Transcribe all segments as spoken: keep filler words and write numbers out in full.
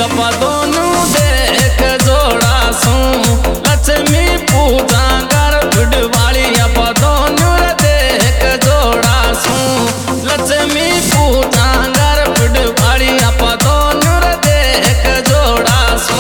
अपा दोनों देख जोड़ा सू लक्ष्मी पूजा कर फुटवाली अपा दोनों देख जोड़ा सू लक्ष्मी पूजा कर फुटवाली अपा दोनों देख जोड़ा सू।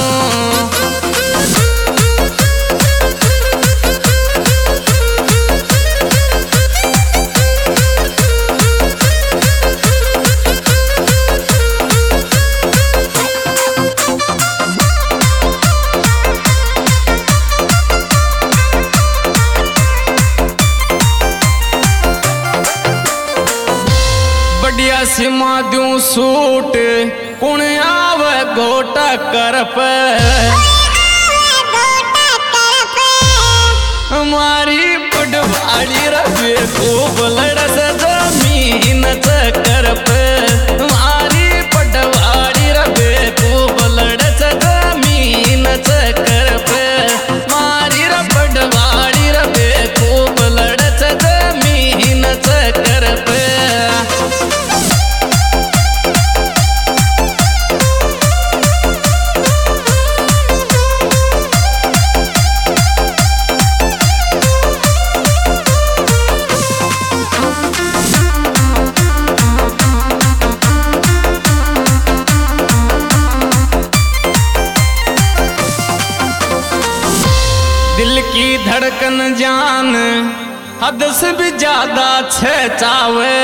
बढ़िया सिमा दूं सूट कुण आवे गोटा कर पे हमारी पटवाड़ी रवे खूब लड़स जमीन चक्कर पे हमारी पटवाड़ी रवे खूब लड़स जमीन चक्कर पे हमारी पटवाड़ी रवे खूब लड़स जमीन चक्कर पे। दिल की धड़कन जान हद से भी ज्यादा छेचावे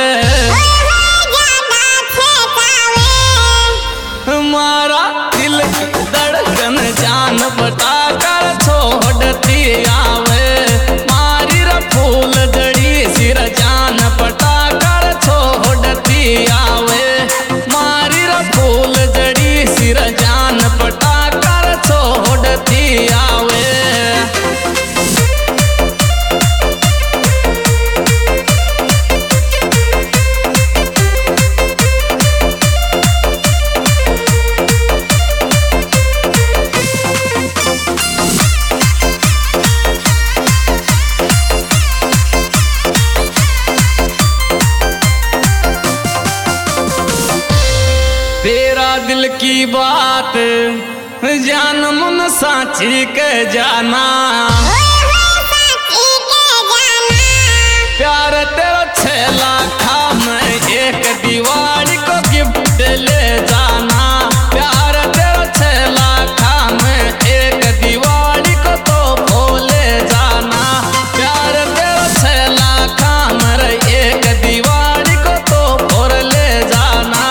हमारा दिल की धड़कन जान बता कर छोड़ती आवे मारी रा फूल जड़ी सिर जान बता कर छोड़ती आवे मारी रा फूल जड़ी सिर जान बता कर छोड़ती आवे। तेरा दिल की बात जान मन साची के जाना प्यार तेरा छह लाखा में एक दिवाली को गिफ्ट ले जाना प्यार तेरा छह लाखा में एक दिवाली को तो भोले जाना प्यार तेरा छह लाखा में एक दिवाली को तो भोर ले जाना।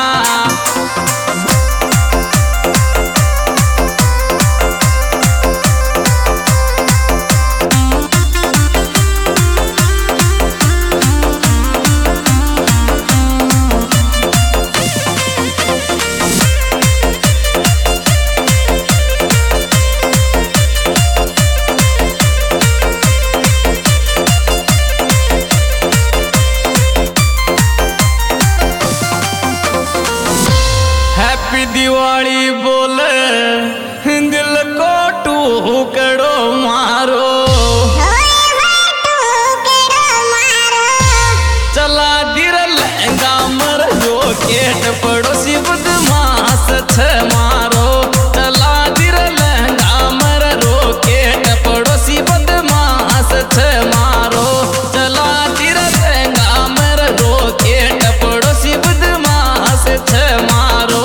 हैप्पी दिवाली बोले दिल को टुकड़ो मारो चला दिर लहंगा मर जो केट पड़ोसी बदमाश छ मारो चला दिर लहंगा मर रो केट पड़ोसी बदमाश छ मारो चला दिर लहंगा मर रो केट पड़ोसी बदमाश छ मारो।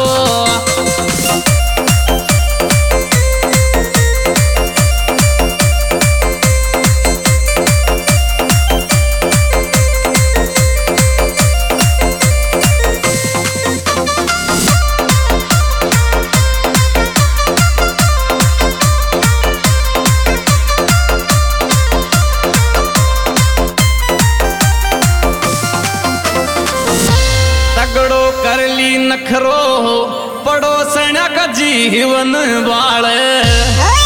कर ली नखरो पड़ोसना का जीवन वाले